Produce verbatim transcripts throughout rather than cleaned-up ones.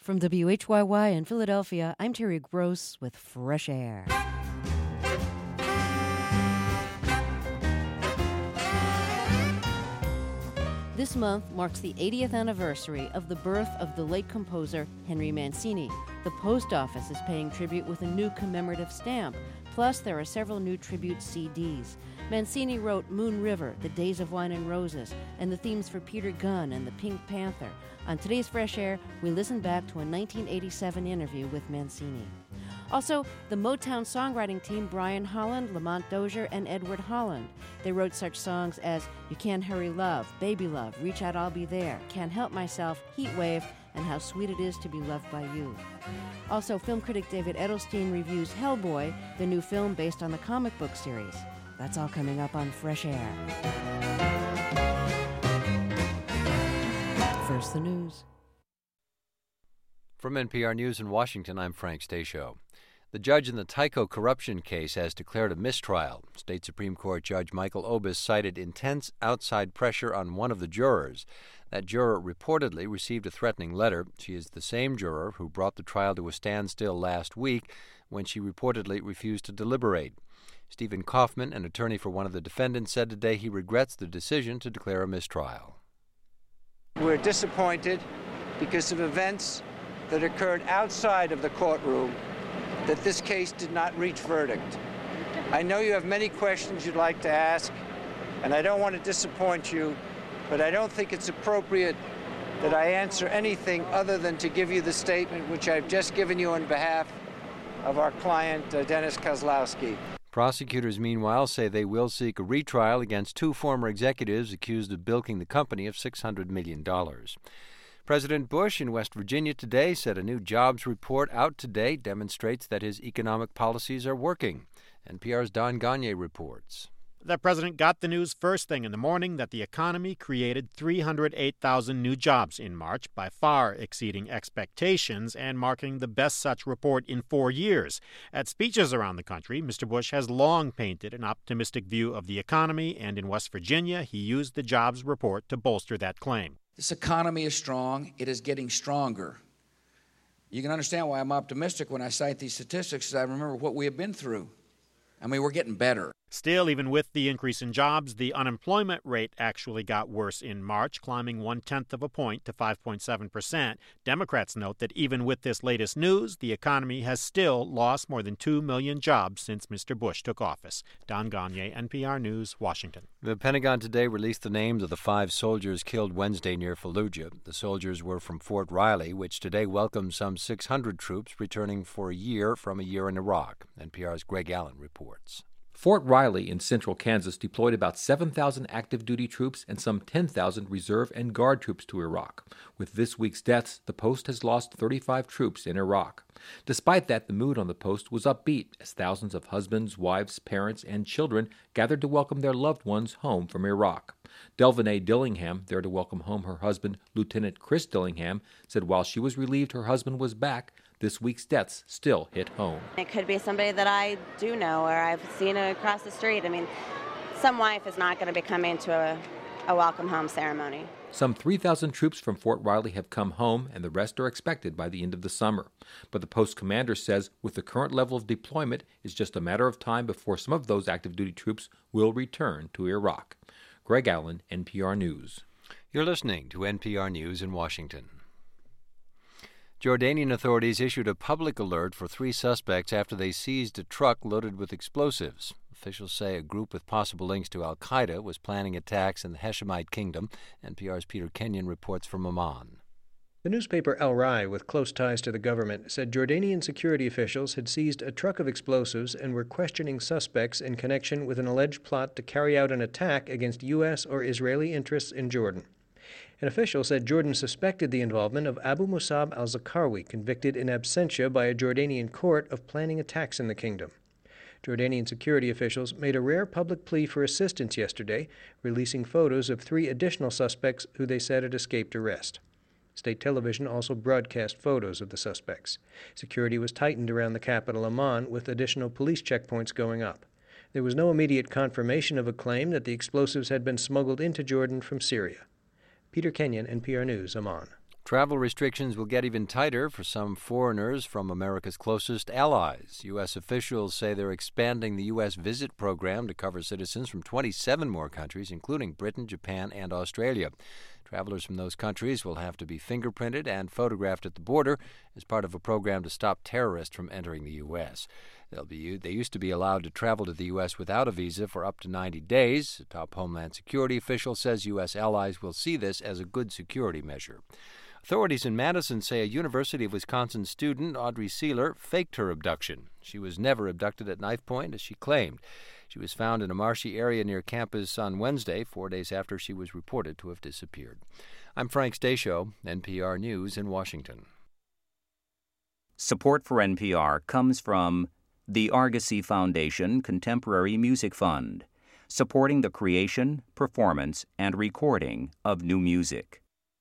From W H Y Y in Philadelphia, I'm Terry Gross with Fresh Air. This month marks the eightieth anniversary of the birth of the late composer Henry Mancini. The post office is paying tribute with a new commemorative stamp. Plus, there are several new tribute C Ds. Mancini wrote Moon River, The Days of Wine and Roses, and the themes for Peter Gunn and the Pink Panther. On today's Fresh Air, we listen back to a nineteen eighty-seven interview with Mancini. Also, the Motown songwriting team Brian Holland, Lamont Dozier, and Edward Holland. They wrote such songs as You Can't Hurry Love, Baby Love, Reach Out I'll Be There, Can't Help Myself, Heat Wave, and How Sweet It Is to Be Loved by You. Also, film critic David Edelstein reviews Hellboy, the new film based on the comic book series. That's all coming up on Fresh Air. First, the news. From N P R News in Washington, I'm Frank Stasio. The judge in the Tyco corruption case has declared a mistrial. State Supreme Court Judge Michael Obis cited intense outside pressure on one of the jurors. That juror reportedly received a threatening letter. She is the same juror who brought the trial to a standstill last week when she reportedly refused to deliberate. Stephen Kaufman, an attorney for one of the defendants, said today he regrets the decision to declare a mistrial. We're disappointed because of events that occurred outside of the courtroom that this case did not reach verdict. I know you have many questions you'd like to ask, and I don't want to disappoint you, but I don't think it's appropriate that I answer anything other than to give you the statement which I've just given you on behalf of our client, uh, Dennis Kozlowski. Prosecutors, meanwhile, say they will seek a retrial against two former executives accused of bilking the company of six hundred million dollars. President Bush in West Virginia today said a new jobs report out today demonstrates that his economic policies are working. N P R's Don Gagne reports. The president got the news first thing in the morning that the economy created three hundred eight thousand new jobs in March, by far exceeding expectations and marking the best such report in four years. At speeches around the country, Mister Bush has long painted an optimistic view of the economy, and in West Virginia, he used the jobs report to bolster that claim. This economy is strong. It is getting stronger. You can understand why I'm optimistic when I cite these statistics, because I remember what we have been through. I mean, we're getting better. Still, even with the increase in jobs, the unemployment rate actually got worse in March, climbing one-tenth of a point to five point seven percent. Democrats note that even with this latest news, the economy has still lost more than two million jobs since Mister Bush took office. Don Gagne, N P R News, Washington. The Pentagon today released the names of the five soldiers killed Wednesday near Fallujah. The soldiers were from Fort Riley, which today welcomed some six hundred troops returning for a year from a year in Iraq. N P R's Greg Allen reports. Fort Riley in central Kansas deployed about seven thousand active duty troops and some ten thousand reserve and guard troops to Iraq. With this week's deaths, the post has lost thirty-five troops in Iraq. Despite that, the mood on the post was upbeat as thousands of husbands, wives, parents, and children gathered to welcome their loved ones home from Iraq. Delvinae Dillingham, there to welcome home her husband, Lieutenant Chris Dillingham, said while she was relieved her husband was back, this week's deaths still hit home. It could be somebody that I do know or I've seen across the street. I mean, some wife is not going to be coming to a, a welcome home ceremony. Some three thousand troops from Fort Riley have come home, and the rest are expected by the end of the summer. But the post commander says with the current level of deployment, it's just a matter of time before some of those active duty troops will return to Iraq. Greg Allen, N P R News. You're listening to N P R News in Washington. Jordanian authorities issued a public alert for three suspects after they seized a truck loaded with explosives. Officials say a group with possible links to al-Qaeda was planning attacks in the Hashemite Kingdom. N P R's Peter Kenyon reports from Amman. The newspaper Al Rai, with close ties to the government, said Jordanian security officials had seized a truck of explosives and were questioning suspects in connection with an alleged plot to carry out an attack against U S or Israeli interests in Jordan. An official said Jordan suspected the involvement of Abu Musab al-Zarqawi, convicted in absentia by a Jordanian court of planning attacks in the kingdom. Jordanian security officials made a rare public plea for assistance yesterday, releasing photos of three additional suspects who they said had escaped arrest. State television also broadcast photos of the suspects. Security was tightened around the capital Amman, with additional police checkpoints going up. There was no immediate confirmation of a claim that the explosives had been smuggled into Jordan from Syria. Peter Kenyon, N P R News, Amman. Travel restrictions will get even tighter for some foreigners from America's closest allies. U S officials say they're expanding the U S visit program to cover citizens from twenty-seven more countries, including Britain, Japan, and Australia. Travelers from those countries will have to be fingerprinted and photographed at the border as part of a program to stop terrorists from entering the U S. They'll be, they used to be allowed to travel to the U S without a visa for up to ninety days. A top Homeland Security official says U S allies will see this as a good security measure. Authorities in Madison say a University of Wisconsin student, Audrey Sealer, faked her abduction. She was never abducted at knife point, as she claimed. She was found in a marshy area near campus on Wednesday, four days after she was reported to have disappeared. I'm Frank Stasio, N P R News in Washington. Support for N P R comes from the Argosy Foundation Contemporary Music Fund, supporting the creation, performance, and recording of new music.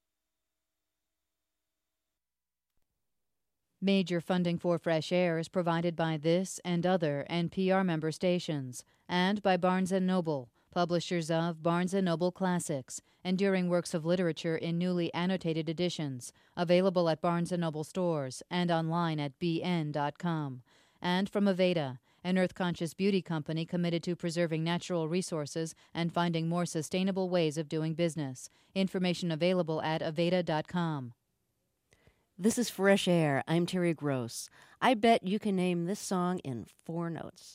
Major funding for Fresh Air is provided by this and other N P R member stations, and by Barnes and Noble, publishers of Barnes and Noble Classics, enduring works of literature in newly annotated editions, available at Barnes and Noble stores and online at b n dot com, and from Aveda, an earth-conscious beauty company committed to preserving natural resources and finding more sustainable ways of doing business. Information available at aveda dot com. This is Fresh Air. I'm Terry Gross. I bet you can name this song in four notes.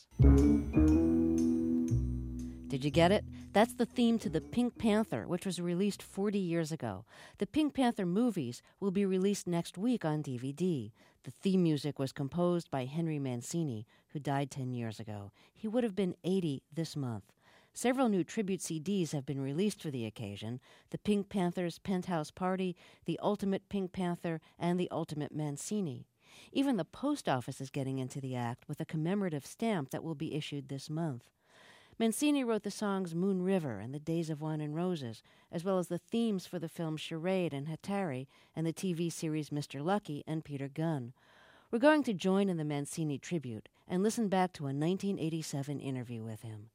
Did you get it? That's the theme to The Pink Panther, which was released forty years ago. The Pink Panther movies will be released next week on D V D. The theme music was composed by Henry Mancini, who died ten years ago. He would have been eighty this month. Several new tribute C Ds have been released for the occasion: The Pink Panther's Penthouse Party, The Ultimate Pink Panther, and The Ultimate Mancini. Even the post office is getting into the act with a commemorative stamp that will be issued this month. Mancini wrote the songs Moon River and The Days of Wine and Roses, as well as the themes for the films Charade and Hatari and the T V series Mister Lucky and Peter Gunn. We're going to join in the Mancini tribute and listen back to a nineteen eighty-seven interview with him.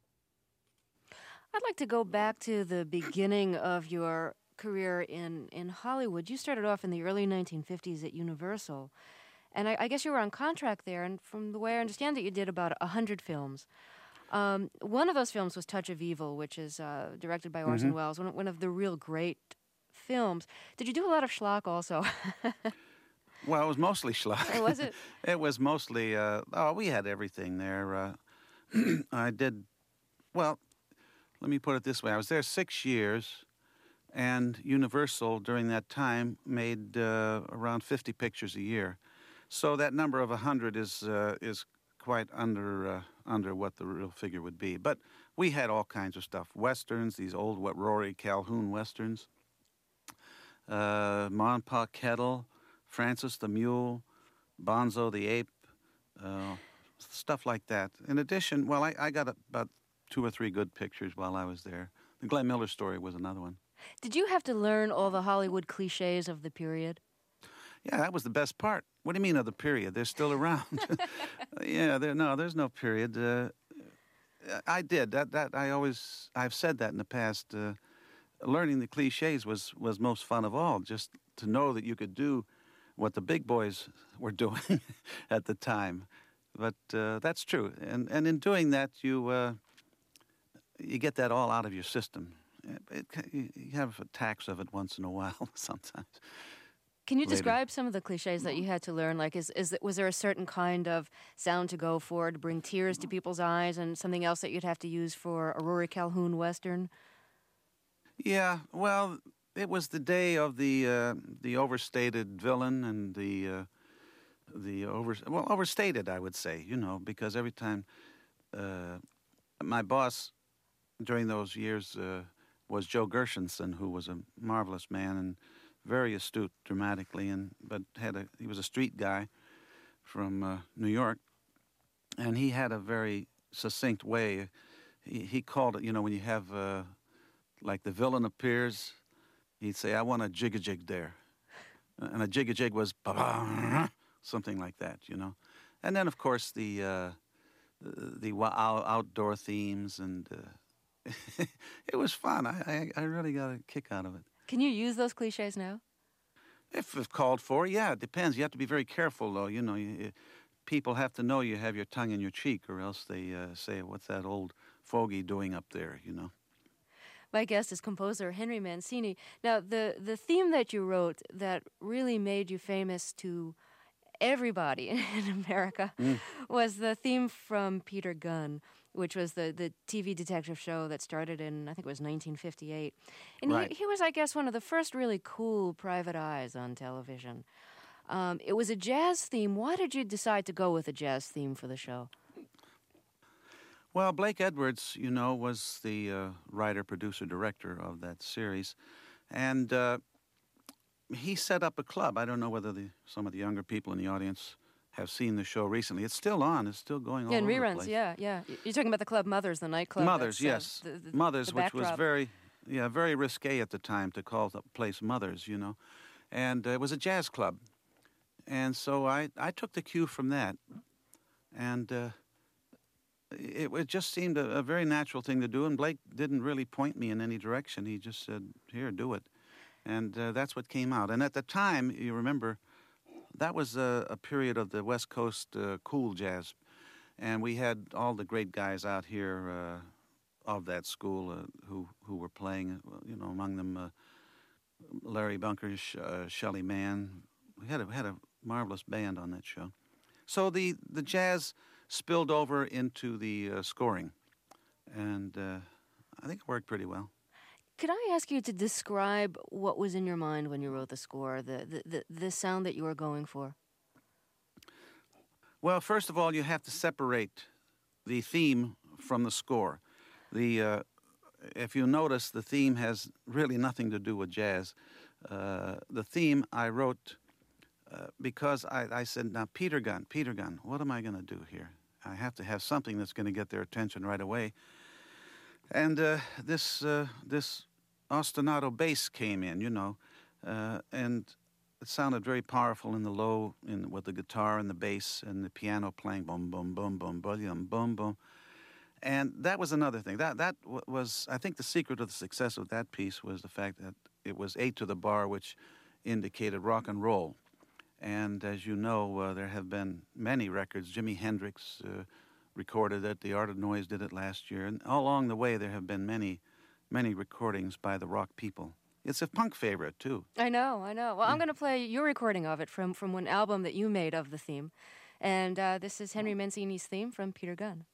I'd like to go back to the beginning of your career in, in Hollywood. You started off in the early nineteen fifties at Universal, and I, I guess you were on contract there, and from the way I understand it, you did about one hundred films. Um, one of those films was Touch of Evil, which is uh, directed by Orson mm-hmm. Welles, one, one of the real great films. Did you do a lot of schlock also? Well, it was mostly schlock. Oh, was it? It was mostly, uh, oh, we had everything there. Uh, I did, well... Let me put it this way. I was there six years, and Universal during that time made uh, around fifty pictures a year. So that number of one hundred is uh, is quite under uh, under what the real figure would be. But we had all kinds of stuff. Westerns, these old what, Rory Calhoun Westerns, uh, Ma and Pa Kettle, Francis the Mule, Bonzo the Ape, uh, stuff like that. In addition, well, I, I got about two or three good pictures while I was there. The Glenn Miller Story was another one. Did you have to learn all the Hollywood cliches of the period? Yeah, that was the best part. What do you mean of the period? They're still around. yeah, there, no, there's no period. Uh, I did. That, that, I always, I've said that in the past. Uh, learning the cliches was, was most fun of all, just to know that you could do what the big boys were doing at the time. But uh, that's true. And, and in doing that, you... Uh, You get that all out of your system. It, it, you have attacks of it once in a while, sometimes. Can you Later. describe some of the cliches that you had to learn? Like, is is was there a certain kind of sound to go for to bring tears to people's eyes, and something else that you'd have to use for a Rory Calhoun Western? Yeah, well, it was the day of the uh, the overstated villain and the uh, the over well overstated, I would say. You know, because every time uh, my boss during those years uh, was Joe Gershenson, who was a marvelous man and very astute dramatically, and but had a he was a street guy from uh, New York, and he had a very succinct way. He, he called it, you know, when you have uh, like the villain appears, he'd say, "I want a jig a jig there," and a jig a jig was ba-ba, something like that, you know. And then of course the uh, the, the outdoor themes and. Uh, It was fun. I, I I really got a kick out of it. Can you use those cliches now? If it's called for, yeah, it depends. You have to be very careful, though. You know, you, people have to know you have your tongue in your cheek, or else they uh, say, what's that old fogey doing up there, you know? My guest is composer Henry Mancini. Now, the, the theme that you wrote that really made you famous to everybody in America mm. was the theme from Peter Gunn, which was the, the T V detective show that started in, I think it was nineteen fifty-eight. And right. he, he was, I guess, one of the first really cool private eyes on television. Um, it was a jazz theme. Why did you decide to go with a jazz theme for the show? Well, Blake Edwards, you know, was the uh, writer, producer, director of that series. And uh, he set up a club. I don't know whether the, some of the younger people in the audience have seen the show recently. It's still on. It's still going on. Yeah, in over reruns, the place. yeah, yeah. You're talking about the club Mothers, the nightclub. Mothers, uh, yes. The, the, Mothers, the which was very, yeah, very risque at the time to call the place Mothers, you know. And uh, it was a jazz club. And so I, I took the cue from that. And uh, it, it just seemed a, a very natural thing to do. And Blake didn't really point me in any direction. He just said, here, do it. And uh, that's what came out. And at the time, you remember, that was a, a period of the West Coast uh, cool jazz. And we had all the great guys out here uh, of that school uh, who, who were playing, you know, among them uh, Larry Bunker, uh, Shelley Mann. We had a, had a marvelous band on that show. So the, the jazz spilled over into the uh, scoring. And uh, I think it worked pretty well. Could I ask you to describe what was in your mind when you wrote the score, the, the, the, the sound that you were going for? Well, first of all, you have to separate the theme from the score. The uh, if you notice, the theme has really nothing to do with jazz. Uh, the theme I wrote uh, because I, I said, now, Peter Gunn, Peter Gunn, what am I going to do here? I have to have something that's going to get their attention right away. And uh, this uh, this ostinato bass came in, you know, uh, and it sounded very powerful in the low, in with the guitar and the bass and the piano playing boom, boom, boom, boom, boom, boom, boom. And that was another thing. That that was, I think, the secret of the success of that piece was the fact that it was eight to the bar, which indicated rock and roll. And as you know, uh, there have been many records. Jimi Hendrix uh, recorded it. The Art of Noise did it last year. And all along the way, there have been many, many recordings by the rock people. It's a punk favorite, too. I know, I know. Well, I'm going to play your recording of it from, from one album that you made of the theme. And uh, this is Henry Mancini's theme from Peter Gunn.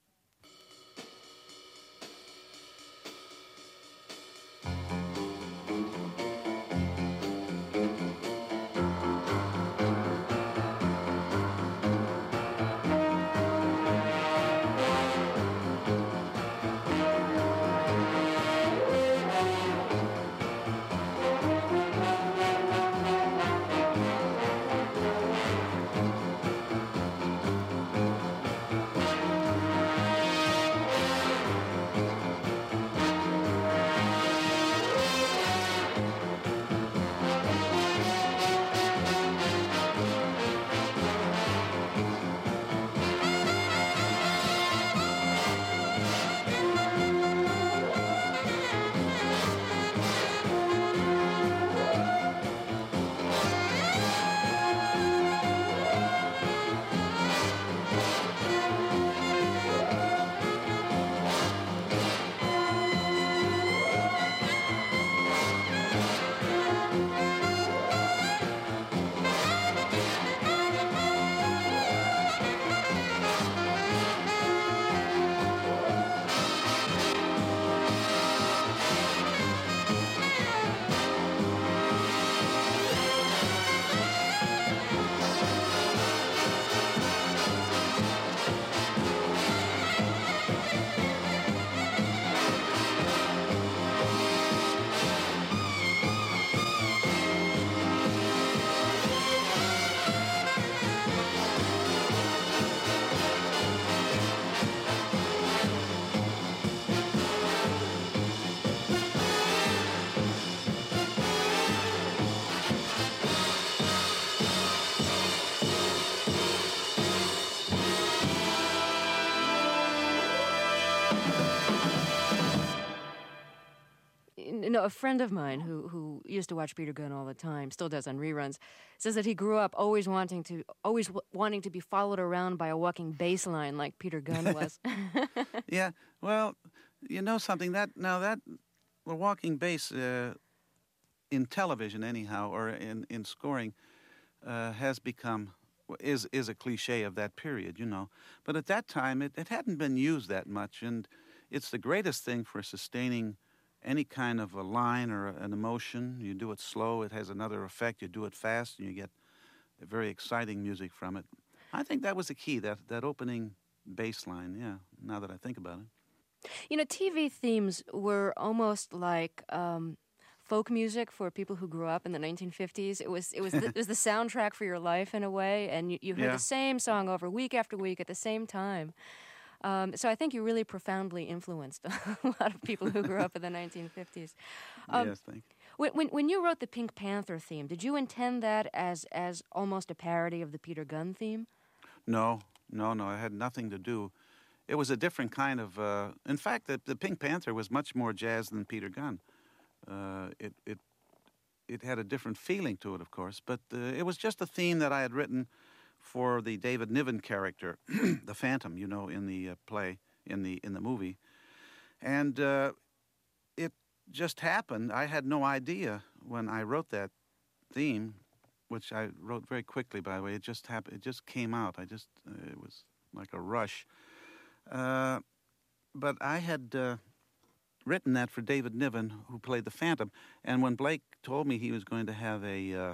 know, a friend of mine who who used to watch Peter Gunn all the time, still does on reruns, says that he grew up always wanting to always w- wanting to be followed around by a walking bass line like Peter Gunn was. Yeah, well, you know something, that now that the walking bass uh, in television anyhow, or in, in scoring, uh, has become, is is a cliche of that period, you know. But at that time, it, it hadn't been used that much, and it's the greatest thing for sustaining any kind of a line or an emotion. You do it slow, it has another effect. You do it fast, and you get a very exciting music from it. I think that was the key, that, that opening bass line, yeah, now that I think about it. You know, T V themes were almost like um, folk music for people who grew up in the nineteen fifties. It was it was the, it was the soundtrack for your life in a way, and you, you heard Yeah. the same song over week after week at the same time. Um, so I think you really profoundly influenced a lot of people who grew up in the nineteen fifties. Um, yes, thank you. When, when when you wrote the Pink Panther theme, did you intend that as as almost a parody of the Peter Gunn theme? No, no, no, it had nothing to do. It was a different kind of, uh, in fact, the, the Pink Panther was much more jazz than Peter Gunn. Uh, it, it, it had a different feeling to it, of course, but uh, it was just a theme that I had written for the David Niven character, the Phantom, you know, in the uh, play, in the in the movie. And uh, it just happened. I had no idea when I wrote that theme, which I wrote very quickly, by the way. It just happened. It just came out. I just, uh, it was like a rush. Uh, but I had uh, written that for David Niven, who played the Phantom. And when Blake told me he was going to have a uh,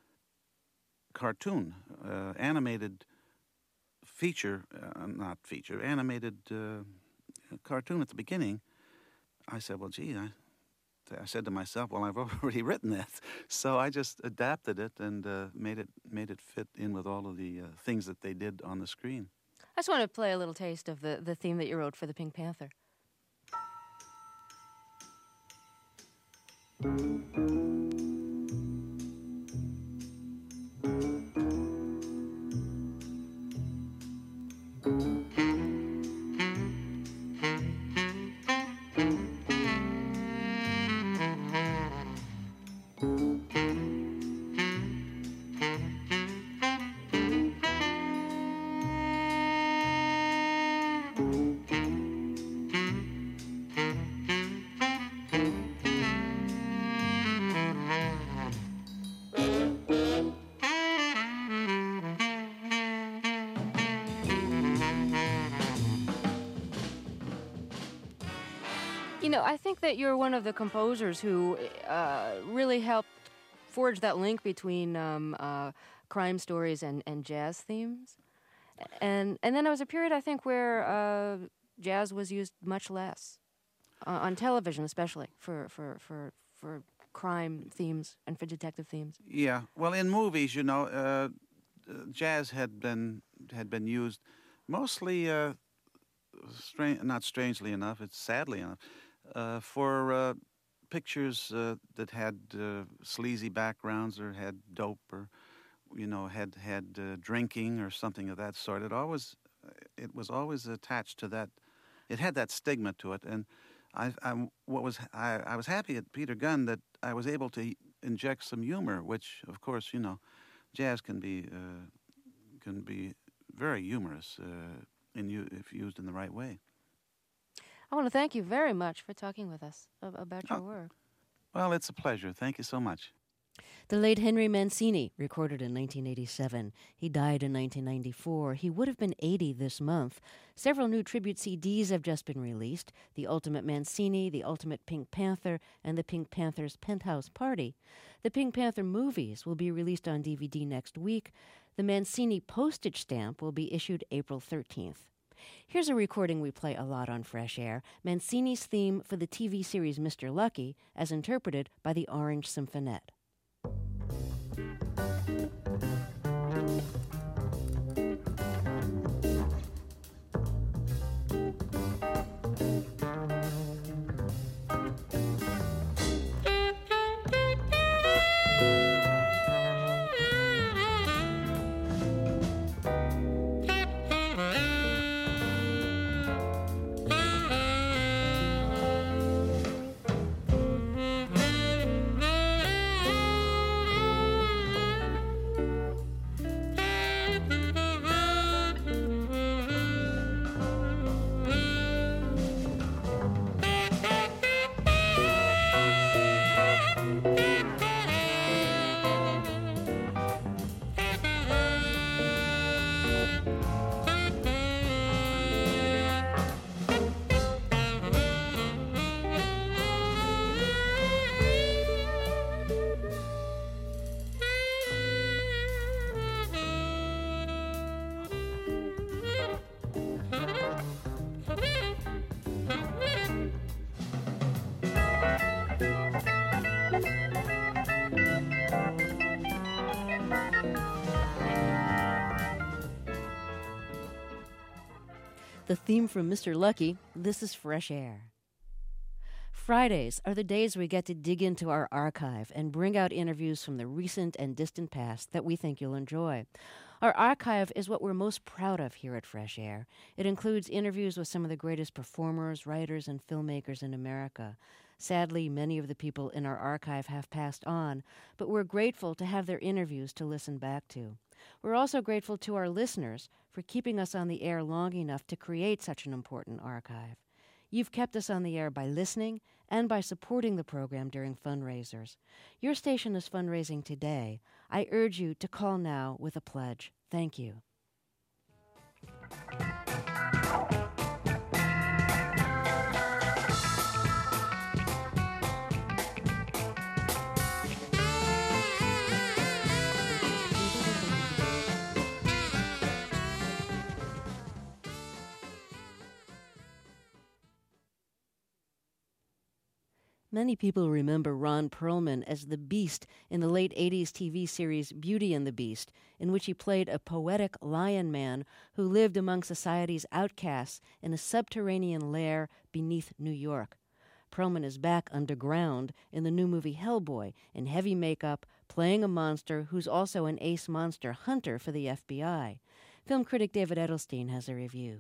cartoon, uh, animated feature, uh, not feature, animated uh, cartoon at the beginning, I said, well, gee, I, I said to myself, well, I've already written that. So I just adapted it and uh, made it made it fit in with all of the uh, things that they did on the screen. I just want to play a little taste of the, the theme that you wrote for the Pink Panther. You know, I think that you're one of the composers who uh, really helped forge that link between um, uh, crime stories and, and jazz themes. And and then there was a period, I think, where uh, jazz was used much less, uh, on television especially, for, for, for, for crime themes and for detective themes. Yeah, well, in movies, you know, uh, jazz had been had been used mostly, uh, stra- not strangely enough, it's sadly enough, uh, for uh, pictures uh, that had uh, sleazy backgrounds or had dope or, you know, had had uh, drinking or something of that sort. It always, it was always attached to that. It had that stigma to it, and I, I what was I, I was happy at Peter Gunn that I was able to inject some humor, which, of course, you know, jazz can be uh, can be very humorous uh, in you if used in the right way. I want to thank you very much for talking with us about your Oh. work. Well, it's a pleasure. Thank you so much. The late Henry Mancini, recorded in nineteen eighty-seven. He died in nineteen ninety-four. He would have been eighty this month. Several new tribute C Ds have just been released: The Ultimate Mancini, The Ultimate Pink Panther, and The Pink Panther's Penthouse Party. The Pink Panther movies will be released on D V D next week. The Mancini postage stamp will be issued April thirteenth. Here's a recording we play a lot on Fresh Air, Mancini's theme for the T V series Mister Lucky, as interpreted by the Orange Symphonette. Thank you. The theme from Mister Lucky, this is Fresh Air. Fridays are the days we get to dig into our archive and bring out interviews from the recent and distant past that we think you'll enjoy. Our archive is what we're most proud of here at Fresh Air. It includes interviews with some of the greatest performers, writers, and filmmakers in America. Sadly, many of the people in our archive have passed on, but we're grateful to have their interviews to listen back to. We're also grateful to our listeners for keeping us on the air long enough to create such an important archive. You've kept us on the air by listening and by supporting the program during fundraisers. Your station is fundraising today. I urge you to call now with a pledge. Thank you. Many people remember Ron Perlman as the Beast in the late eighties T V series Beauty and the Beast, in which he played a poetic lion man who lived among society's outcasts in a subterranean lair beneath New York. Perlman is back underground in the new movie Hellboy, in heavy makeup, playing a monster who's also an ace monster hunter for the F B I. Film critic David Edelstein has a review.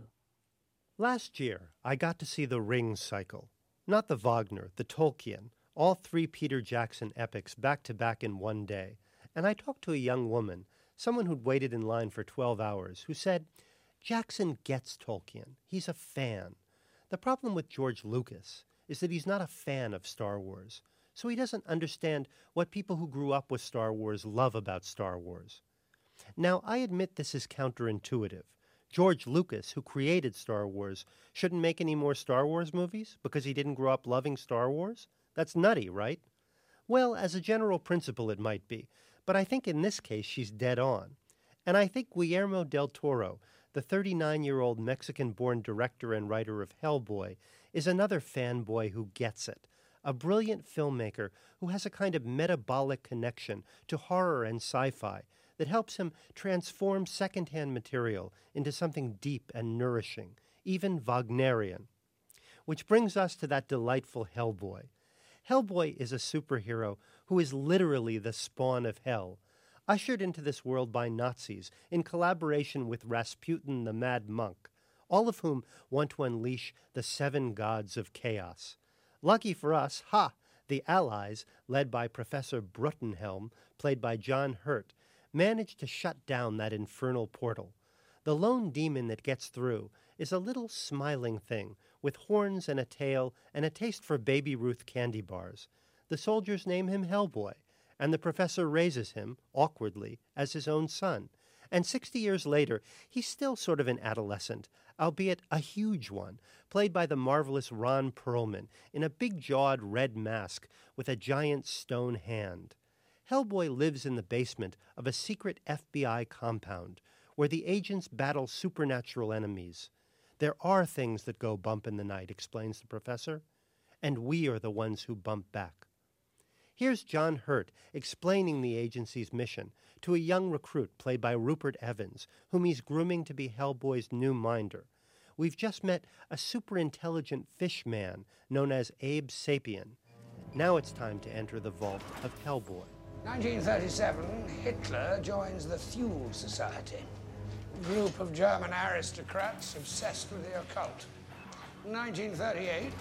Last year, I got to see The Ring Cycle. Not the Wagner, the Tolkien, all three Peter Jackson epics back-to-back in one day. And I talked to a young woman, someone who'd waited in line for twelve hours, who said, Jackson gets Tolkien. He's a fan. The problem with George Lucas is that he's not a fan of Star Wars, so he doesn't understand what people who grew up with Star Wars love about Star Wars. Now, I admit this is counterintuitive. George Lucas, who created Star Wars, shouldn't make any more Star Wars movies because he didn't grow up loving Star Wars? That's nutty, right? Well, as a general principle it might be, but I think in this case she's dead on. And I think Guillermo del Toro, the thirty-nine-year-old Mexican-born director and writer of Hellboy, is another fanboy who gets it, a brilliant filmmaker who has a kind of metabolic connection to horror and sci-fi that helps him transform second-hand material into something deep and nourishing, even Wagnerian. Which brings us to that delightful Hellboy. Hellboy is a superhero who is literally the spawn of hell, ushered into this world by Nazis in collaboration with Rasputin the Mad Monk, all of whom want to unleash the seven gods of chaos. Lucky for us, ha, the Allies, led by Professor Bruttenhelm, played by John Hurt, managed to shut down that infernal portal. The lone demon that gets through is a little smiling thing with horns and a tail and a taste for Baby Ruth candy bars. The soldiers name him Hellboy, and the professor raises him, awkwardly, as his own son. And sixty years later, he's still sort of an adolescent, albeit a huge one, played by the marvelous Ron Perlman in a big-jawed red mask with a giant stone hand. Hellboy lives in the basement of a secret F B I compound where the agents battle supernatural enemies. There are things that go bump in the night, explains the professor, and we are the ones who bump back. Here's John Hurt explaining the agency's mission to a young recruit played by Rupert Evans, whom he's grooming to be Hellboy's new minder. We've just met a super-intelligent fish man known as Abe Sapien. Now it's time to enter the vault of Hellboy. nineteen thirty-seven, Hitler joins the Thule Society, a group of German aristocrats obsessed with the occult. nineteen thirty-eight,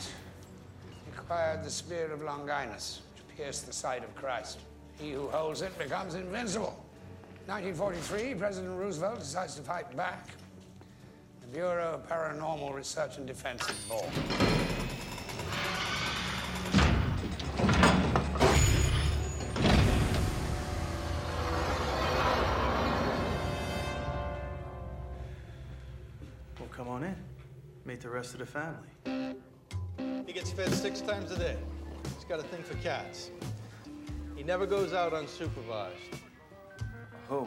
he acquired the Spear of Longinus, which pierced the side of Christ. He who holds it becomes invincible. nineteen forty-three, President Roosevelt decides to fight back. The Bureau of Paranormal Research and Defense is born. Come on in. Meet the rest of the family. He gets fed six times a day. He's got a thing for cats. He never goes out unsupervised. Who?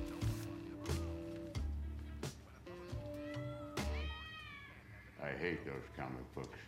I hate those comic books.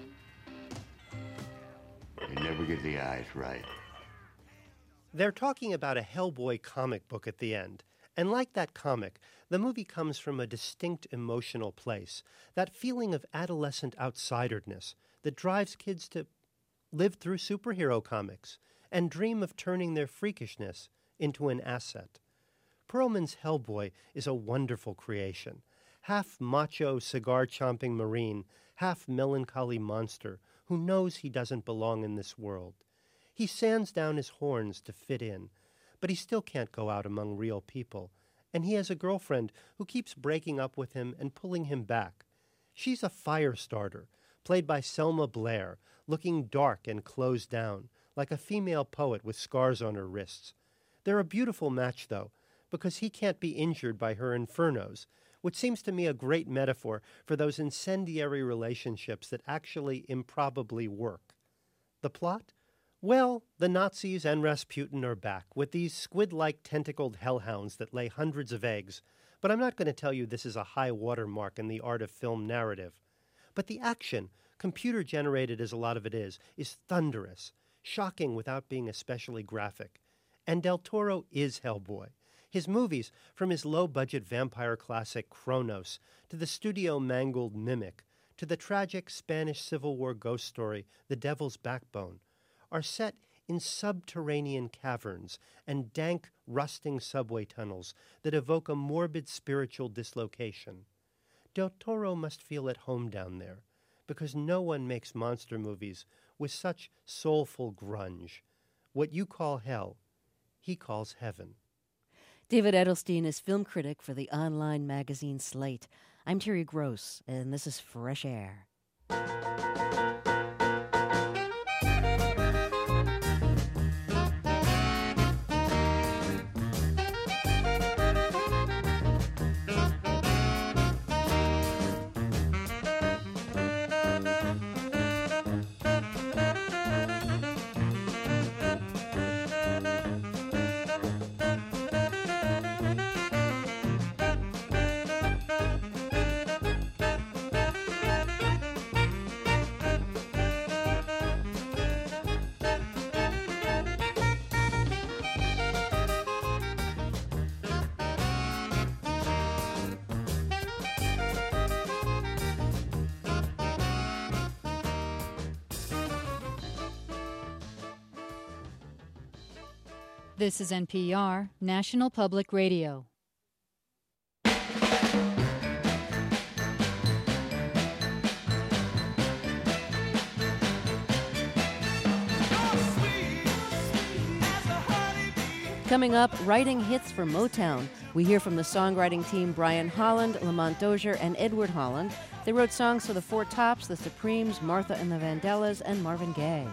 They never get the eyes right. They're talking about a Hellboy comic book at the end, And like that comic, the movie comes from a distinct emotional place, that feeling of adolescent outsiderness that drives kids to live through superhero comics and dream of turning their freakishness into an asset. Perlman's Hellboy is a wonderful creation, half macho, cigar-chomping Marine, half melancholy monster who knows he doesn't belong in this world. He sands down his horns to fit in, but he still can't go out among real people, and he has a girlfriend who keeps breaking up with him and pulling him back. She's a fire starter, played by Selma Blair, looking dark and closed down, like a female poet with scars on her wrists. They're a beautiful match, though, because he can't be injured by her infernos, which seems to me a great metaphor for those incendiary relationships that actually improbably work. The plot? Well, the Nazis and Rasputin are back with these squid-like tentacled hellhounds that lay hundreds of eggs, but I'm not going to tell you this is a high watermark in the art of film narrative. But the action, computer-generated as a lot of it is, is thunderous, shocking without being especially graphic. And Del Toro is Hellboy. His movies, from his low-budget vampire classic Cronos to the studio-mangled Mimic to the tragic Spanish Civil War ghost story The Devil's Backbone, are set in subterranean caverns and dank, rusting subway tunnels that evoke a morbid spiritual dislocation. Del Toro must feel at home down there, because no one makes monster movies with such soulful grunge. What you call hell, he calls heaven. David Edelstein is film critic for the online magazine Slate. I'm Terry Gross, and this is Fresh Air. This is N P R, National Public Radio. Coming up, writing hits for Motown. We hear from the songwriting team Brian Holland, Lamont Dozier, and Edward Holland. They wrote songs for the Four Tops, the Supremes, Martha and the Vandellas, and Marvin Gaye.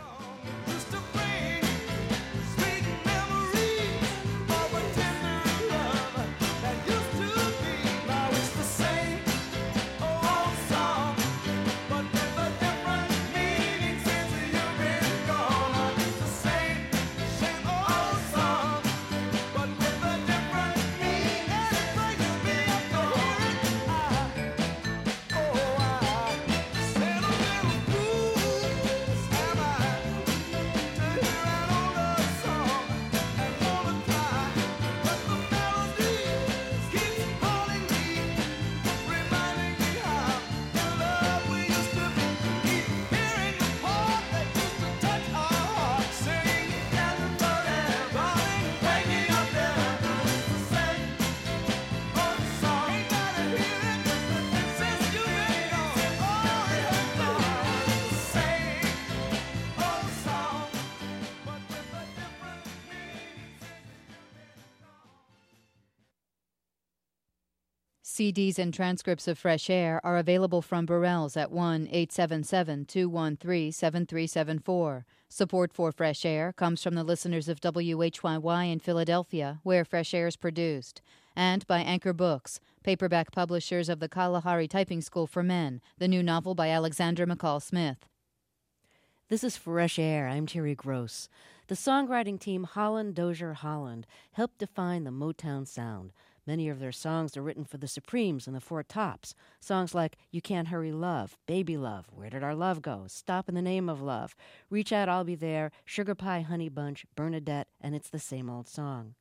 C Ds and transcripts of Fresh Air are available from Burrell's at one eight seven seven, two one three, seven three seven four. Support for Fresh Air comes from the listeners of W H Y Y in Philadelphia, where Fresh Air is produced, and by Anchor Books, paperback publishers of the Kalahari Typing School for Men, the new novel by Alexandra McCall Smith. This is Fresh Air. I'm Terry Gross. The songwriting team Holland, Dozier, Holland helped define the Motown sound. Many of their songs are written for the Supremes and the Four Tops. Songs like You Can't Hurry Love, Baby Love, Where Did Our Love Go, Stop in the Name of Love, Reach Out, I'll Be There, Sugar Pie, Honey Bunch, Bernadette, and It's the Same Old Song.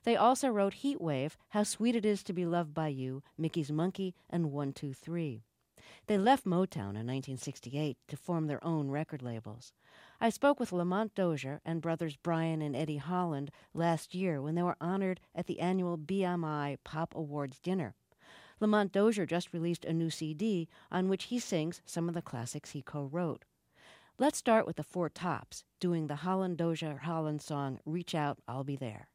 They also wrote Heat Wave, How Sweet It Is to Be Loved by You, Mickey's Monkey, and one two three. They left Motown in nineteen sixty-eight to form their own record labels. I spoke with Lamont Dozier and brothers Brian and Eddie Holland last year when they were honored at the annual B M I Pop Awards dinner. Lamont Dozier just released a new C D on which he sings some of the classics he co-wrote. Let's start with the Four Tops, doing the Holland Dozier Holland song, Reach Out, I'll Be There.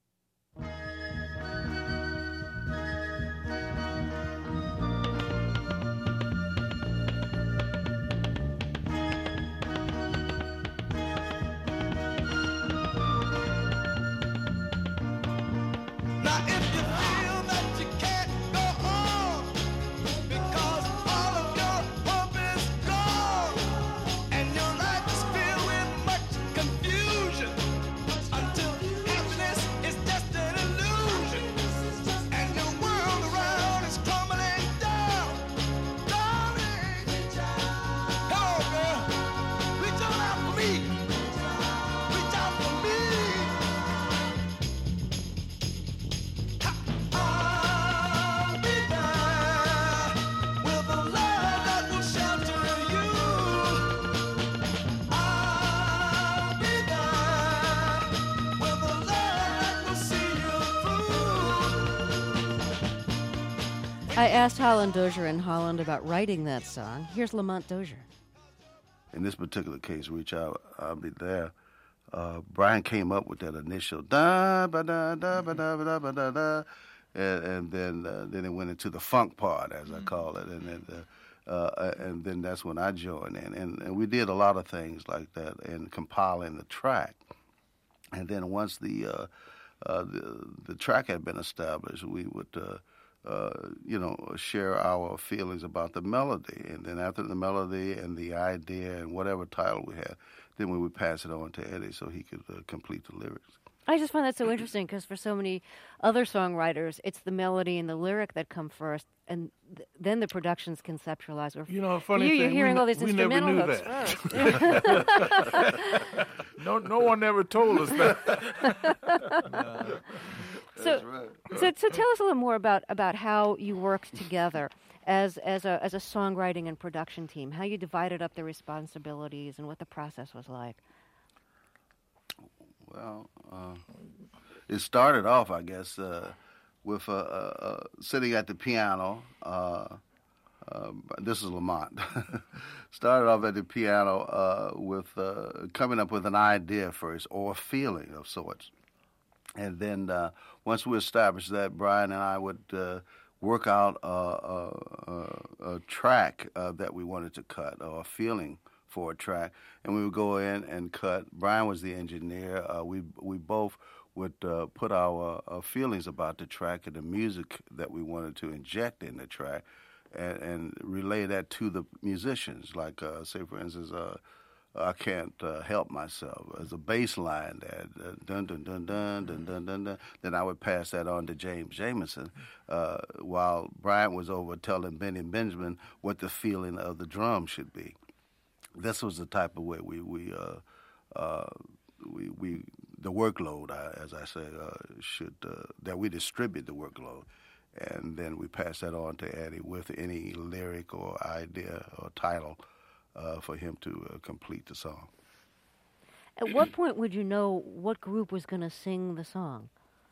I asked Holland Dozier and Holland about writing that song. Here's Lamont Dozier. In this particular case, Reach Out, I'll Be There, uh, Brian came up with that initial da ba da da ba da ba da ba da da, and, and then uh, then it went into the funk part, as I call it, and then uh, uh, and then that's when I joined in, and, and we did a lot of things like that in compiling the track, and then once the uh, uh, the, the track had been established, we would. Uh, Uh, you know, share our feelings about the melody. And then after the melody and the idea and whatever title we had, then we would pass it on to Eddie so he could uh, complete the lyrics. I just find that so interesting because for so many other songwriters, it's the melody and the lyric that come first, and th- then the production's conceptualized. Or you know, funny you, thing, you're hearing we, all these we instrumental never knew hooks that. first. no, no one ever told us that. no. So, right. so, so tell us a little more about, about how you worked together as as a as a songwriting and production team. How you divided up the responsibilities and what the process was like. Well, uh, it started off, I guess, uh, with uh, uh, sitting at the piano. Uh, uh, this is Lamont. Started off at the piano uh, with uh, coming up with an idea first or a feeling of sorts. And then uh, once we established that, Brian and I would uh, work out a, a, a track uh, that we wanted to cut, or a feeling for a track, and we would go in and cut. Brian was the engineer. Uh, we we both would uh, put our uh, feelings about the track and the music that we wanted to inject in the track, and, and relay that to the musicians. Like, uh, say, for instance, uh, I Can't uh, Help Myself as a bass line that uh, dun dun dun dun dun dun dun dun. Then I would pass that on to James Jamerson, uh, while Brian was over telling Benny Benjamin what the feeling of the drum should be. This was the type of way we we uh, uh, we, we the workload, uh, as I say, uh, should uh, that we distribute the workload, and then we pass that on to Eddie with any lyric or idea or title uh, for him to uh, complete the song. At what point would you know what group was going to sing the song?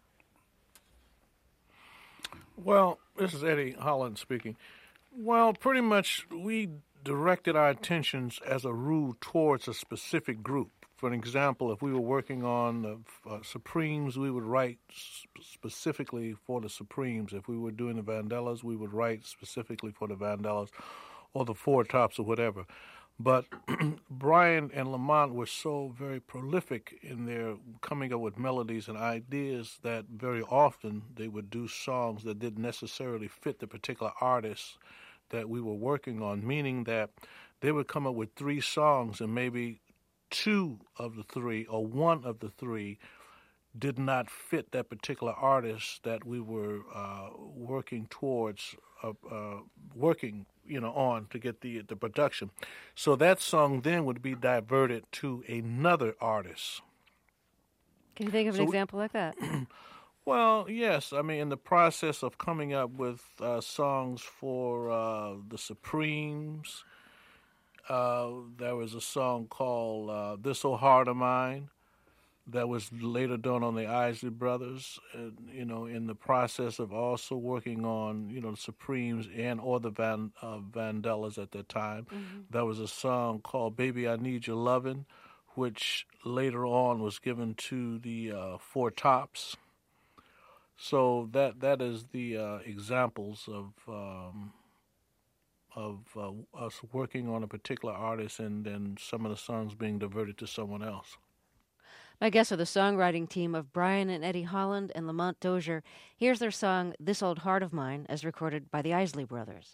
Well, this is Eddie Holland speaking. Well, pretty much we directed our attentions as a rule towards a specific group. For an example, if we were working on the uh, Supremes, we would write sp- specifically for the Supremes. If we were doing the Vandellas, we would write specifically for the Vandellas or the Four Tops or whatever. But Brian and Lamont were so very prolific in their coming up with melodies and ideas that very often they would do songs that didn't necessarily fit the particular artists that we were working on, meaning that they would come up with three songs and maybe two of the three or one of the three did not fit that particular artist that we were uh, working towards, uh, uh, working, you know, on to get the the production. So that song then would be diverted to another artist. Can you think of an so example like that? Well, yes. I mean, in the process of coming up with uh, songs for uh, the Supremes, uh, there was a song called uh, This Old Heart of Mine that was later done on the Isley Brothers. And, you know, in the process of also working on, you know, the Supremes and or the Van, uh, Vandellas at that time, mm-hmm. there was a song called Baby, I Need Your Lovin', which later on was given to the uh, Four Tops. So that that is the uh, examples of um, of uh, us working on a particular artist and then some of the songs being diverted to someone else. My guests are the songwriting team of Brian and Eddie Holland and Lamont Dozier. Here's their song, This Old Heart of Mine, as recorded by the Isley Brothers.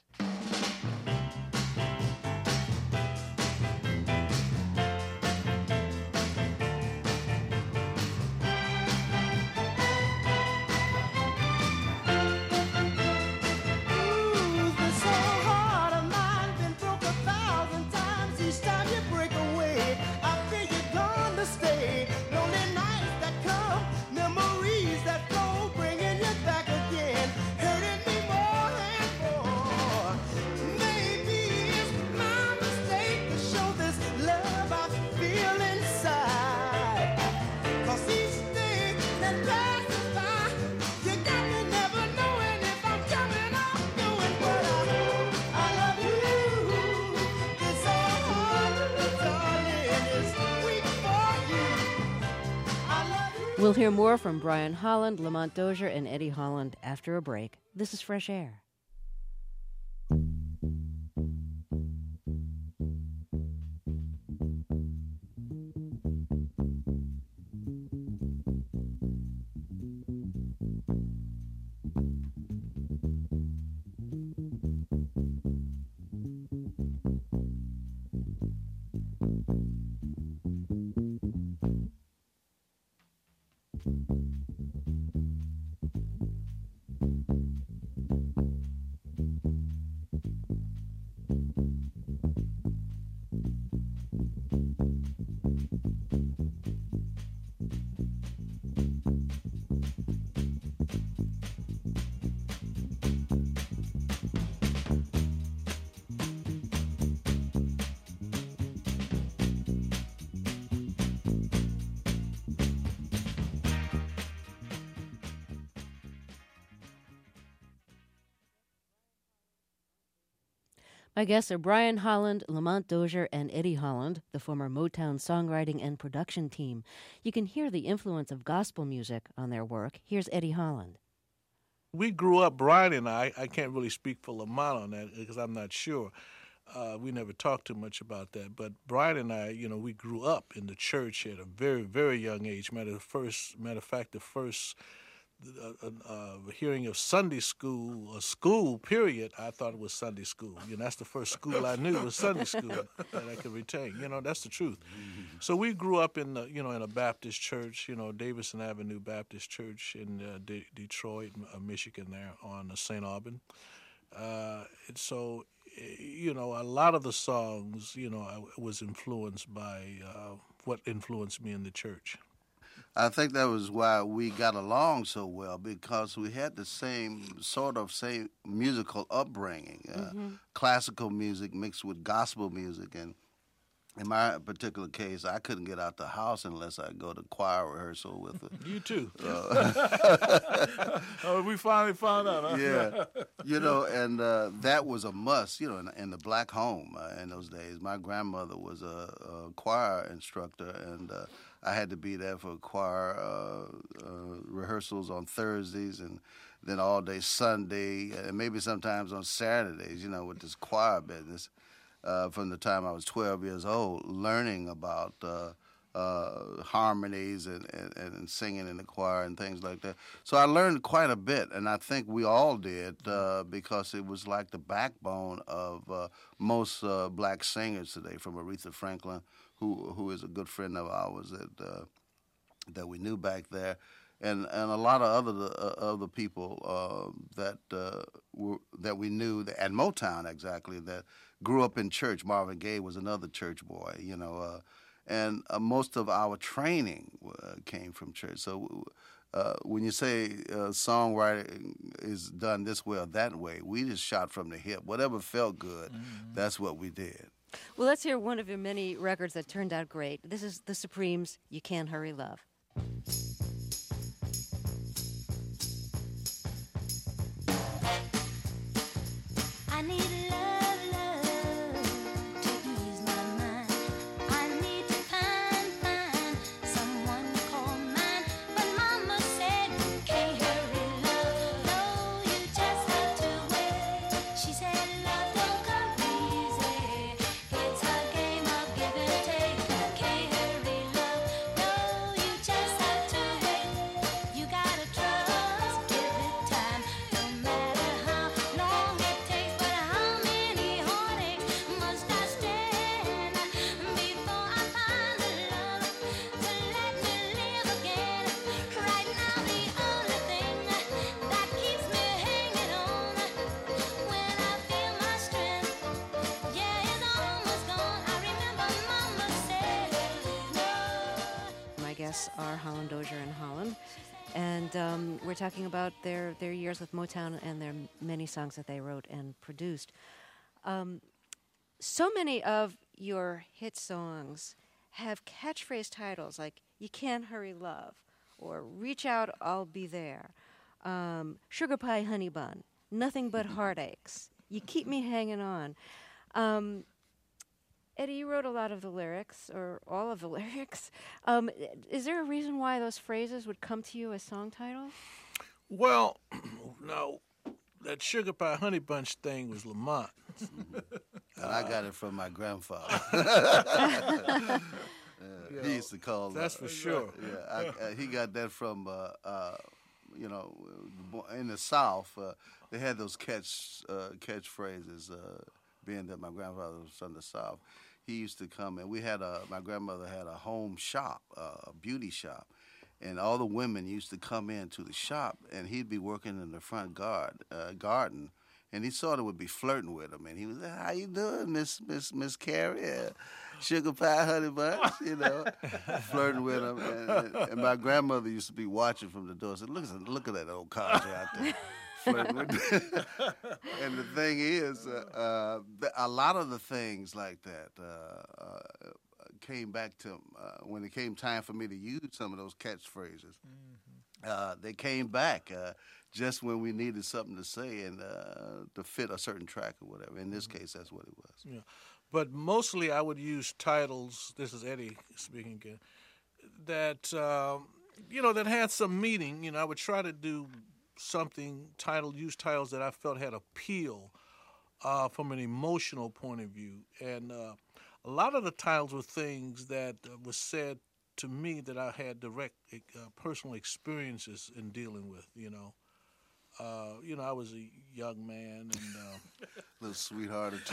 We'll hear more from Brian Holland, Lamont Dozier, and Eddie Holland after a break. This is Fresh Air. My guests are Brian Holland, Lamont Dozier, and Eddie Holland, the former Motown songwriting and production team. You can hear the influence of gospel music on their work. Here's Eddie Holland. We grew up, Brian and I, I can't really speak for Lamont on that because I'm not sure. Uh, we never talked too much about that. But Brian and I, you know, we grew up in the church at a very, very young age. Matter of, first, matter of fact, the first uh, uh, hearing of Sunday school, a school, period, I thought it was Sunday school. You know, that's the first school I knew was Sunday school that I could retain. You know, that's the truth. So we grew up in, the, you know, in a Baptist church, you know, Davison Avenue Baptist Church in uh, De- Detroit, uh, Michigan there on uh, Saint Aubin. Uh, and so, you know, a lot of the songs, you know, I was influenced by uh, what influenced me in the church. I think that was why we got along so well, because we had the same sort of same musical upbringing, uh, mm-hmm. classical music mixed with gospel music. And in my particular case, I couldn't get out the house unless I go to choir rehearsal with her. You too. Uh, oh, we finally found out, huh? Yeah. You know, and uh, that was a must, you know, in, in the black home uh, in those days. My grandmother was a, a choir instructor, and uh, I had to be there for choir uh, uh, rehearsals on Thursdays and then all day Sunday, and maybe sometimes on Saturdays, you know, with this choir business. Uh, from the time I was twelve years old, learning about uh, uh, harmonies and, and, and singing in the choir and things like that. So I learned quite a bit, and I think we all did uh, because it was like the backbone of uh, most uh, black singers today, from Aretha Franklin, who who is a good friend of ours that uh, that we knew back there, and and a lot of other uh, other people uh, that uh, were that we knew at Motown exactly that grew up in church. Marvin Gaye was another church boy, you know, uh, and uh, most of our training uh, came from church. So uh, when you say uh, songwriting is done this way or that way, we just shot from the hip. Whatever felt good, mm-hmm. that's what we did. Well, let's hear one of your many records that turned out great. This is The Supremes' You Can't Hurry Love. I need love, love to ease my mind. I need to find, find someone to call mine. But Mama said you can't hurry love. No, you just have to wait. She said love don't come easy. It's a game of give and take. You can't hurry love. No, you just have to wait. You gotta trust, give it time. No matter how long it takes. But how many heartaches must I stand before I find the love to let me live again? Right now the only thing that keeps me hanging on when I feel my strength, yeah, it's almost gone. I remember Mama said no. My guests are Holland Dozier and Holland. And um, we're talking about their, their years with Motown and their many songs that they wrote and produced. Um, so many of your hit songs have catchphrase titles like You Can't Hurry Love or Reach Out, I'll Be There, um, Sugar Pie Honey Bun, Nothing But Heartaches, You Keep Me Hanging On. Um, Eddie, you wrote a lot of the lyrics, or all of the lyrics. Um, is there a reason why those phrases would come to you as song titles? Well, no, that Sugar Pie Honey Bunch thing was Lamont. And I got it from my grandfather. You he know, used to call that's uh, for sure. Yeah, I, uh, he got that from, uh, uh, you know, in the South, uh, they had those catch uh, catchphrases, uh, being that my grandfather was from the South. He used to come, and we had a, my grandmother had a home shop, uh, a beauty shop, and all the women used to come into the shop, and he'd be working in the front guard, uh, garden, and he sort of would be flirting with them, and he was, how you doing, Miss Miss Miss Carrie? Uh, Sugar Pie Honey Bunch, you know, flirting with them. And, and, and my grandmother used to be watching from the door, said, look, look at that old codger out there. Flirting with them. And the thing is, uh, uh, a lot of the things like that uh, uh, came back to, uh, when it came time for me to use some of those catchphrases, mm-hmm. uh, they came back uh, just when we needed something to say and uh, to fit a certain track or whatever. In this case, that's what it was. Yeah. But mostly I would use titles, this is Eddie speaking again, that, um, you know, that had some meaning. You know, I would try to do something, title, use titles that I felt had appeal uh, from an emotional point of view. And uh, a lot of the titles were things that uh, were said to me that I had direct uh, personal experiences in dealing with, you know. Uh, you know, I was a young man and uh, little sweetheart or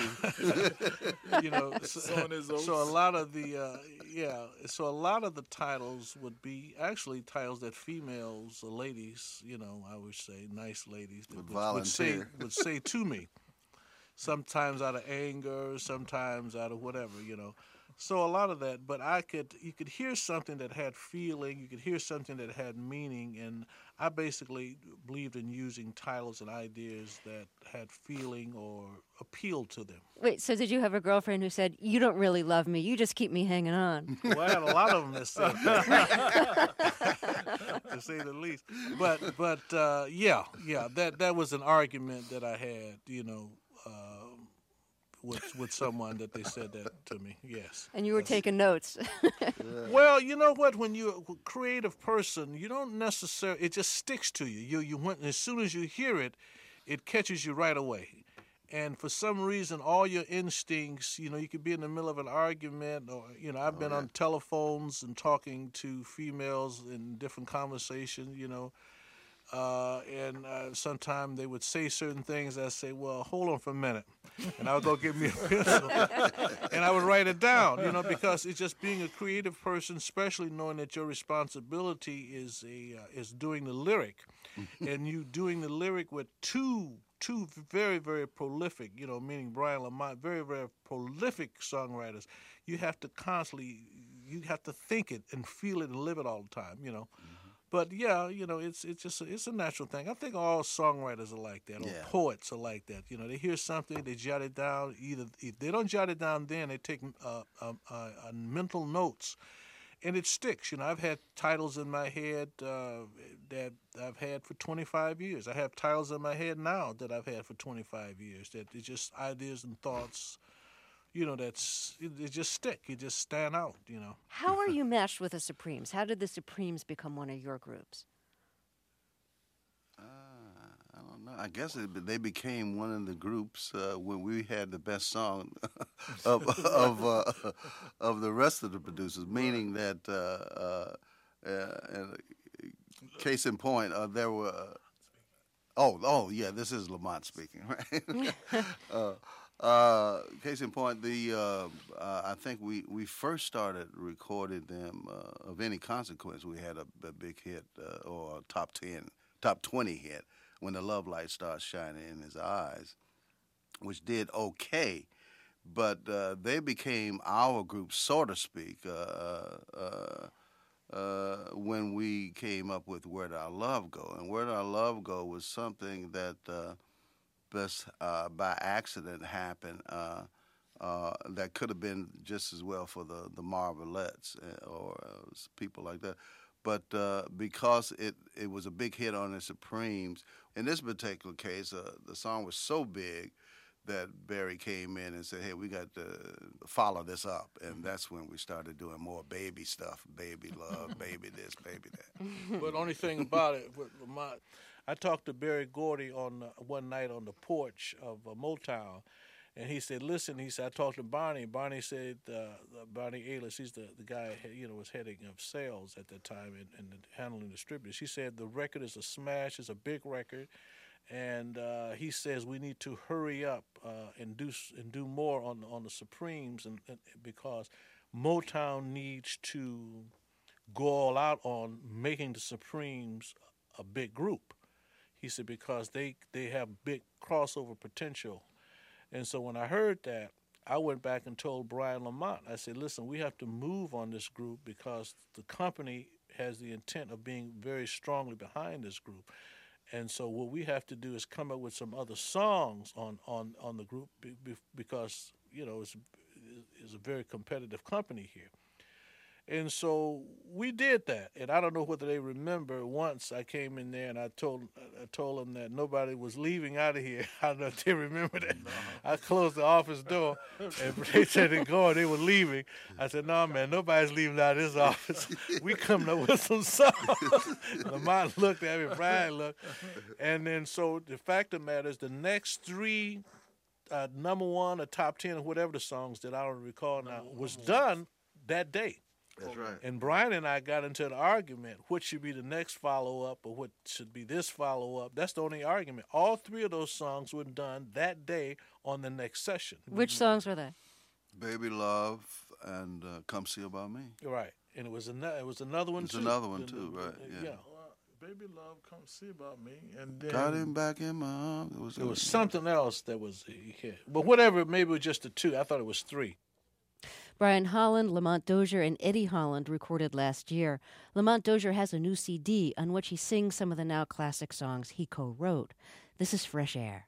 two. You know, so, so a lot of the uh, yeah, so a lot of the titles would be actually titles that females or ladies, you know, I would say nice ladies that would, would say would say to me. Sometimes out of anger, sometimes out of whatever, you know. So a lot of that, but I could, you could hear something that had feeling, you could hear something that had meaning, and I basically believed in using titles and ideas that had feeling or appealed to them. Wait, so did you have a girlfriend who said, you don't really love me, you just keep me hanging on? Well, I had a lot of them that said that, to say the least. But, but uh, yeah, yeah, that, that was an argument that I had, you know, uh, with with someone that they said that to me, yes. And you were yes. taking notes. Well, you know what? When you're a creative person, you don't necessarily, it just sticks to you. You you went, as soon as you hear it, it catches you right away. And for some reason, all your instincts, you know, you could be in the middle of an argument, or, you know, I've been oh, yeah. on telephones and talking to females in different conversations, you know, Uh, and uh, sometimes they would say certain things. I'd say, well, hold on for a minute. And I would go get me a pencil. And I would write it down, you know, because it's just being a creative person, especially knowing that your responsibility is a uh, is doing the lyric. And you doing the lyric with two, two very, very prolific, you know, meaning Brian Lamont, very, very prolific songwriters. You have to constantly, you have to think it and feel it and live it all the time, you know. But yeah, you know, it's it's just a, it's a natural thing. I think all songwriters are like that, or Yeah. poets are like that. You know, they hear something, they jot it down. Either if they don't jot it down, then they take uh, uh, uh, uh, mental notes, and it sticks. You know, I've had titles in my head uh, that I've had for twenty-five years. I have titles in my head now that I've had for twenty-five years. That it's just ideas and thoughts. You know, that's it, it just stick. It just stand out. You know. How are you meshed with the Supremes? How did the Supremes become one of your groups? I don't know. I guess it, they became one of the groups uh, when we had the best song of of uh, of the rest of the producers. Meaning that, uh, uh, uh, and case in point, uh, there were. Oh, oh, yeah. This is Lamont speaking, right? uh, uh, case in point, the uh, uh, I think we, we first started recording them uh, of any consequence. We had a, a big hit uh, or a top ten, top twenty hit. When the love light starts shining in his eyes, which did okay, but uh, they became our group, so to speak, uh, uh, uh, when we came up with Where Did Our Love Go? And Where Did Our Love Go was something that uh, just uh, by accident happened uh, uh, that could have been just as well for the, the Marvelettes or uh, people like that. But uh, because it, it was a big hit on the Supremes, in this particular case, uh, the song was so big that Barry came in and said, hey, we got to follow this up. And that's when we started doing more baby stuff, baby love, baby this, baby that. But only thing about it, with Lamont, I talked to Barry Gordy on uh, one night on the porch of uh, Motown. And he said, listen, he said, I talked to Barney. Barney said, uh, Barney Aylis, he's the, the guy, you know, was heading of sales at that time and, and handling distributors. He said, the record is a smash, it's a big record. And uh, he says we need to hurry up uh, and do and do more on, on the Supremes and, and because Motown needs to go all out on making the Supremes a big group. He said, because they, they have big crossover potential. And so when I heard that, I went back and told Brian Lamont, I said, listen, we have to move on this group because the company has the intent of being very strongly behind this group. And so what we have to do is come up with some other songs on, on, on the group because, you know, it's, it's a very competitive company here. And so we did that. And I don't know whether they remember, once I came in there and I told I told them that nobody was leaving out of here. I don't know if they remember that. No. I closed the office door and they said they're going, they were leaving. I said, no, man, nobody's leaving out of this office. We coming up with some songs. Lamont looked at me, Brian looked. And then so the fact of the matter is the next three, uh, number one or top ten or whatever the songs that I don't recall now, was done that day. That's right. And Brian and I got into an argument, what should be the next follow-up or what should be this follow-up. That's the only argument. All three of those songs were done that day on the next session. Which songs were they? Baby Love and uh, Come See About Me. Right. And it was, an- it was another one, It's too. another one, The- too, the- right, yeah. yeah. Baby Love, Come See About Me. And then Got him back in my arms. It was, there was something else that was a hit. But whatever, maybe it was just the two. I thought it was three. Brian Holland, Lamont Dozier, and Eddie Holland recorded last year. Lamont Dozier has a new C D on which he sings some of the now classic songs he co-wrote. This is Fresh Air.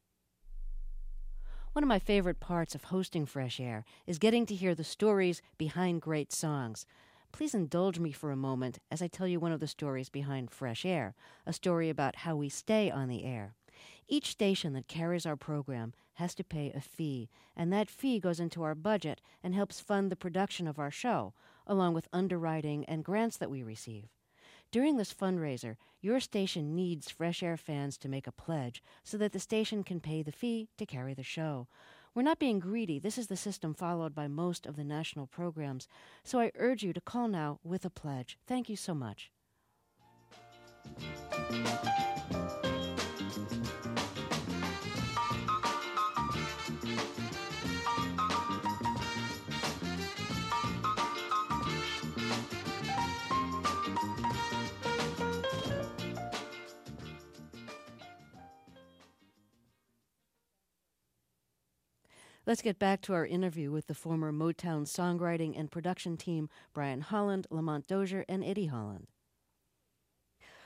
One of my favorite parts of hosting Fresh Air is getting to hear the stories behind great songs. Please indulge me for a moment as I tell you one of the stories behind Fresh Air, a story about how we stay on the air. Each station that carries our program has to pay a fee, and that fee goes into our budget and helps fund the production of our show, along with underwriting and grants that we receive. During this fundraiser, your station needs Fresh Air fans to make a pledge so that the station can pay the fee to carry the show. We're not being greedy. This is the system followed by most of the national programs, so I urge you to call now with a pledge. Thank you so much. Let's get back to our interview with the former Motown songwriting and production team, Brian Holland, Lamont Dozier, and Eddie Holland.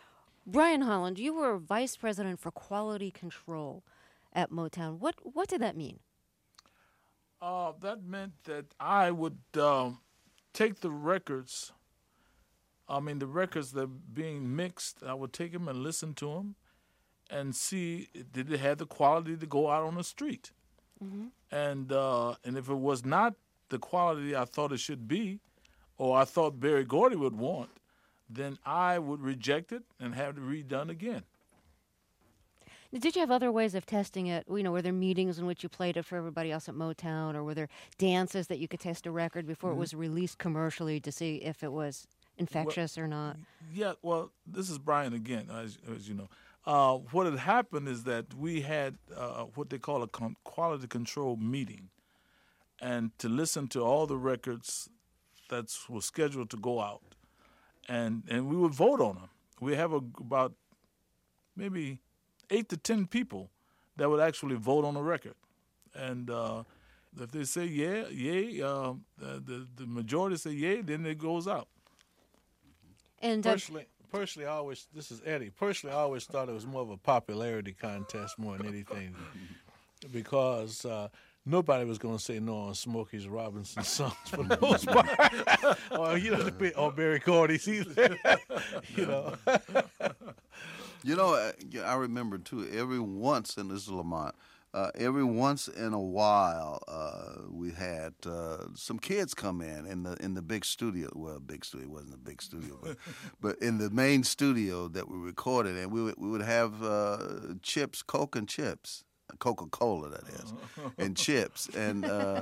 Brian Holland, you were vice president for quality control at Motown. What what did that mean? Uh, that meant that I would um, take the records. I mean, the records that are being mixed. I would take them and listen to them, and see did it have the quality to go out on the street. Mm-hmm. And uh, and if it was not the quality I thought it should be, or I thought Berry Gordy would want, then I would reject it and have it redone again. Did you have other ways of testing it? You know, were there meetings in which you played it for everybody else at Motown, or were there dances that you could test a record before mm-hmm. it was released commercially to see if it was infectious well, or not? Yeah, well, this is Brian again, as, as you know. Uh, what had happened is that we had uh, what they call a con- quality control meeting, and to listen to all the records that were scheduled to go out, and and we would vote on them. We have a, about maybe eight to ten people that would actually vote on a record, and uh, if they say yeah, yay, uh, the, the the majority say yay, then it goes out. And uh, personally, personally, I always this is Eddie. Personally, I always thought it was more of a popularity contest more than anything, because uh, nobody was going to say no on Smokey Robinson songs for the most part, or you know, or Berry Gordy's either. you know. You know, I remember too. Every once, and this is Lamont. Uh, every once in a while, uh, we had uh, some kids come in in the in the big studio. Well, big studio it wasn't a big studio, but but in the main studio that we recorded, and we would, we would have uh, chips, Coke and chips, Coca-Cola that is, and chips, and uh,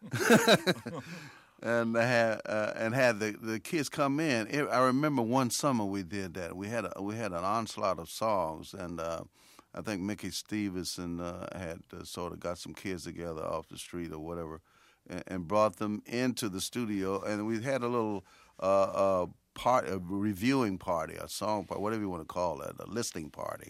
and had uh, and had the, the kids come in. I remember one summer we did that. We had a, we had an onslaught of songs, and. Uh, I think Mickey Stevenson uh, had uh, sort of got some kids together off the street or whatever, and, and brought them into the studio, and we had a little uh, uh, part, a reviewing party, a song party, whatever you want to call it, a listening party,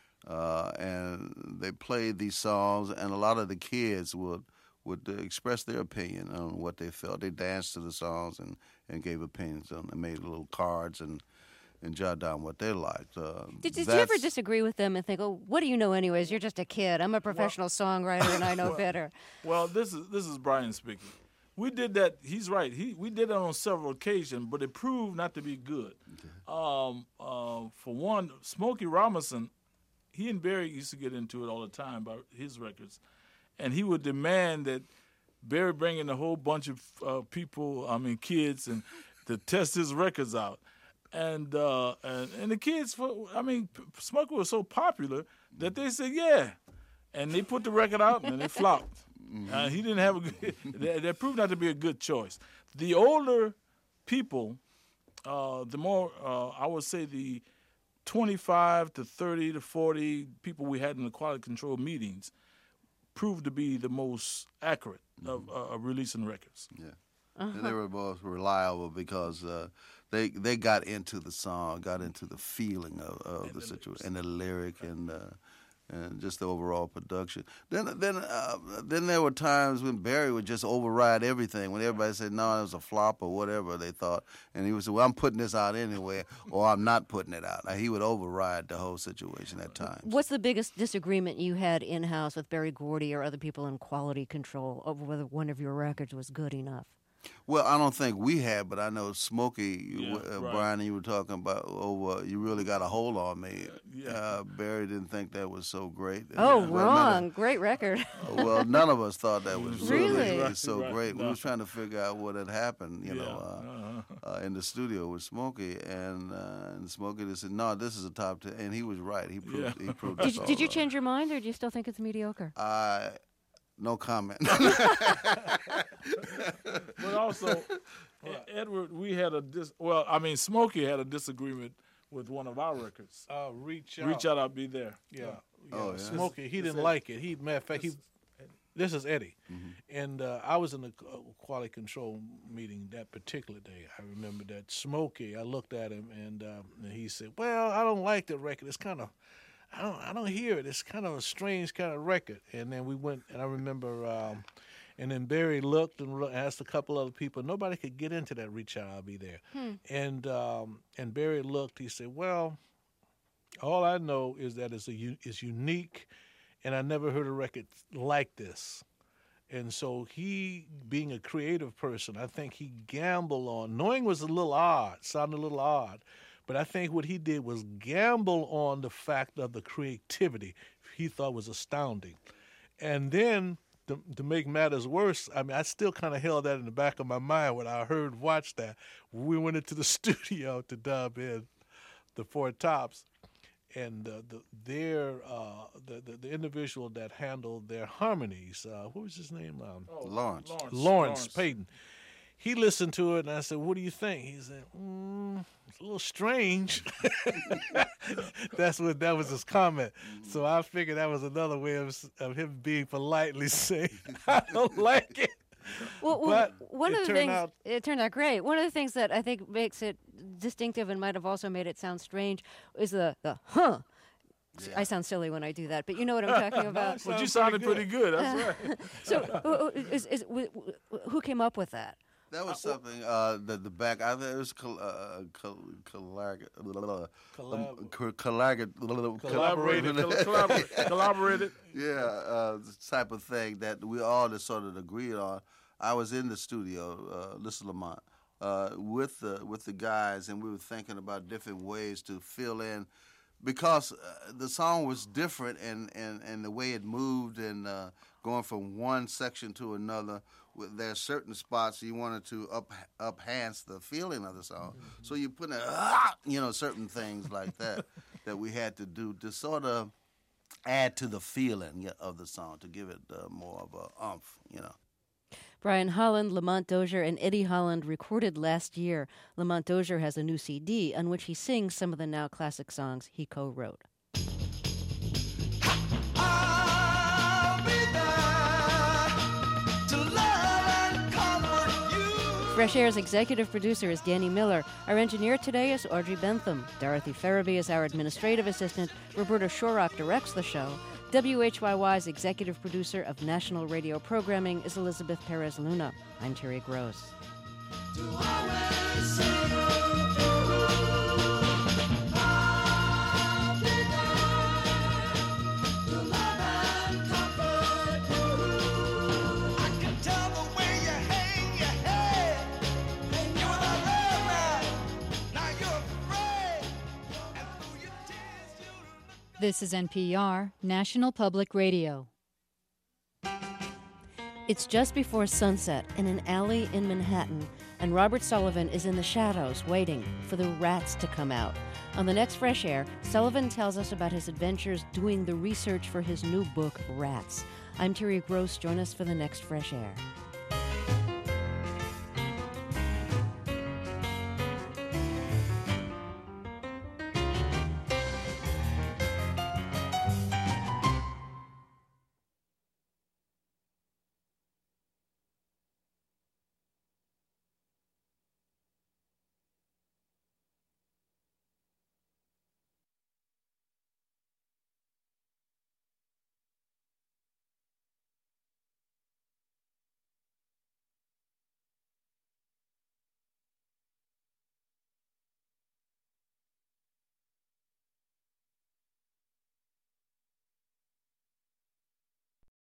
uh, and they played these songs, and a lot of the kids would would uh, express their opinion on what they felt. They danced to the songs and, and gave opinions on. They made little cards and. and jot down what they liked. Uh, did, did you ever disagree with them and think, oh, what do you know anyways? You're just a kid. I'm a professional well, songwriter and I know well, better. Well, this is this is Brian speaking. We did that. He's right. He We did that on several occasions, but it proved not to be good. Okay. Um, uh, for one, Smokey Robinson, he and Berry used to get into it all the time about his records, and he would demand that Berry bring in a whole bunch of uh, people, I mean kids, and to test his records out. And, uh, and and the kids, for, I mean, Smokey was so popular that they said, yeah. And they put the record out and it flopped. Mm-hmm. Uh, he didn't have a good, that, that proved not to be a good choice. The older people, uh, the more, uh, I would say the twenty-five to thirty to forty people we had in the quality control meetings proved to be the most accurate mm-hmm. of, uh, of releasing records. Yeah. Uh-huh. And they were most reliable because uh, they they got into the song, got into the feeling of, of the situation, and the lyric, and uh, and just the overall production. Then then uh, then there were times when Berry would just override everything. When everybody said no, it was a flop or whatever they thought, and he would say, "Well, I'm putting this out anyway," or "I'm not putting it out." Now, he would override the whole situation at times. What's the biggest disagreement you had in house with Berry Gordy or other people in quality control over whether one of your records was good enough? Well, I don't think we had, but I know Smokey, yeah, uh, right. Brian, you were talking about, oh, uh, you really got a hold on me. Yeah. Uh, Berry didn't think that was so great. Oh, yeah. wrong. Of, Great record. Well, none of us thought that was really, really so right. great. No. We were trying to figure out what had happened, you yeah. know, uh, uh-huh. uh, in the studio with Smokey. And, uh, and Smokey just said, no, this is a top ten. And he was right. He proved, yeah. he proved Did, us all did you right. change your mind, or do you still think it's mediocre? I... No comment. But also, Edward, we had a dis. Well, I mean, Smokey had a disagreement with one of our records. Uh, reach out. Reach out, I'll be there. Yeah. yeah. Oh, yeah. Smokey, he This didn't is like it. He, matter of fact, he. This is Eddie, mm-hmm. and uh, I was in the quality control meeting that particular day. I remember that Smokey. I looked at him, and, um, and he said, "Well, I don't like the record. It's kind of." I don't, I don't hear it. It's kind of a strange kind of record. And then we went, and I remember, um, and then Berry looked and lo- asked a couple other people. Nobody could get into that Reach Out, I'll Be There. Hmm. And um, and Berry looked. He said, well, All I know is that it's, a, u- it's unique, and I never heard a record like this. And so he, being a creative person, I think he gambled on, knowing it was a little odd, sounded a little odd, but I think what he did was gamble on the fact of the creativity he thought was astounding. And then, to, to make matters worse, I mean, I still kind of held that in the back of my mind when I heard, watched that. We went into the studio to dub in the Four Tops. And uh, the their uh, the, the the individual that handled their harmonies, uh, what was his name? Um, oh, Lawrence. Lawrence. Lawrence Payton. He listened to it, and I said, "What do you think?" He said, mm, "It's a little strange." That's what that was his comment. So I figured that was another way of of him being politely saying, "I don't like it." Well, well but one it of the turned things out, it turned out great. One of the things that I think makes it distinctive and might have also made it sound strange is the the huh. Yeah. I sound silly when I do that, but you know what I'm talking about. But you sounded pretty good. That's right. So, is, is, is, who came up with that? That was something uh, that the back. I think it was col- uh, col- collaborated, collaborated, collaborated. Yeah, uh, type of thing that we all just sort of agreed on. I was in the studio, uh, Lisa Lamont, uh, with the with the guys, and we were thinking about different ways to fill in, because uh, the song was different, and, and, and the way it moved, and uh, going from one section to another. There are certain spots you wanted to up enhance the feeling of the song, mm-hmm. so you put in, ah, you know, certain things like that that we had to do to sort of add to the feeling of the song, to give it uh, more of a oomph, you know. Brian Holland, Lamont Dozier, and Eddie Holland recorded last year. Lamont Dozier has a new C D on which he sings some of the now classic songs he co-wrote. Fresh Air's executive producer is Danny Miller. Our engineer today is Audrey Bentham. Dorothy Farabee is our administrative assistant. Roberta Shorrock directs the show. W H Y Y's executive producer of national radio programming is Elizabeth Perez Luna. I'm Terry Gross. This is N P R, National Public Radio. It's just before sunset in an alley in Manhattan, and Robert Sullivan is in the shadows waiting for the rats to come out. On the next Fresh Air, Sullivan tells us about his adventures doing the research for his new book, Rats. I'm Terry Gross. Join us for the next Fresh Air.